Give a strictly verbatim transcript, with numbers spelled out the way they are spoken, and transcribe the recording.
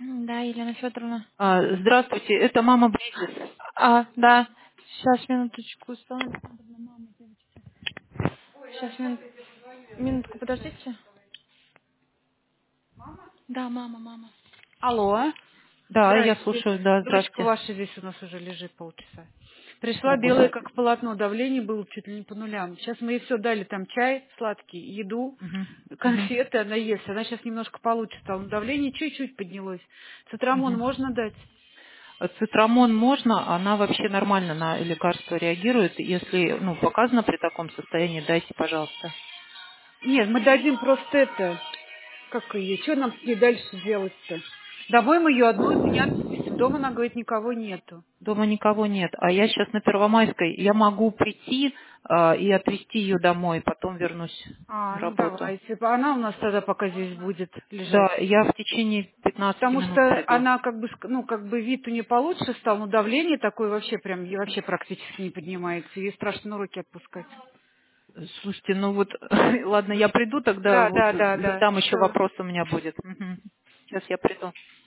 Да, Елена Федоровна. А, здравствуйте, это мама Бризис. А, да. Сейчас, минуточку. Светлана Александровна, мама, девочки. Сейчас, мин... минутку, подождите. Да, мама, мама. Алло. Да, я Здрасте. слушаю, да, Дочка здравствуйте. ваша здесь у нас уже лежит полчаса. Пришла О, белая Господи. как полотно, давление было чуть ли не по нулям. Сейчас мы ей все дали, там чай сладкий, еду, Мгм, мгм, конфеты, она ест. Она сейчас немножко получше стала, но давление чуть-чуть поднялось. Цитрамон мгм. можно дать? А Цитрамон можно, она вообще нормально на лекарство реагирует. Если, ну, показано при таком состоянии, дайте, пожалуйста. Нет, мы дадим просто это, как ее, что нам с ней дальше делать-то? Домой мы ее одну не отпустим, дома, она говорит, никого нету. Дома никого нет, а я сейчас на Первомайской. Я могу прийти а, и отвезти ее домой, потом вернусь на А, ну работу. давайте. Она у нас тогда пока здесь будет лежать. Да, я в течение пятнадцати Потому минут что приду. она как бы, ск- ну, как бы вид у нее получше стал, но давление такое вообще прям, и вообще практически не поднимается. Ей страшно на руки отпускать. Слушайте, ну вот, ладно, я приду тогда, Да, вот да, да, да. задам еще Все. вопрос у меня будет. Мгм. Сейчас я приду.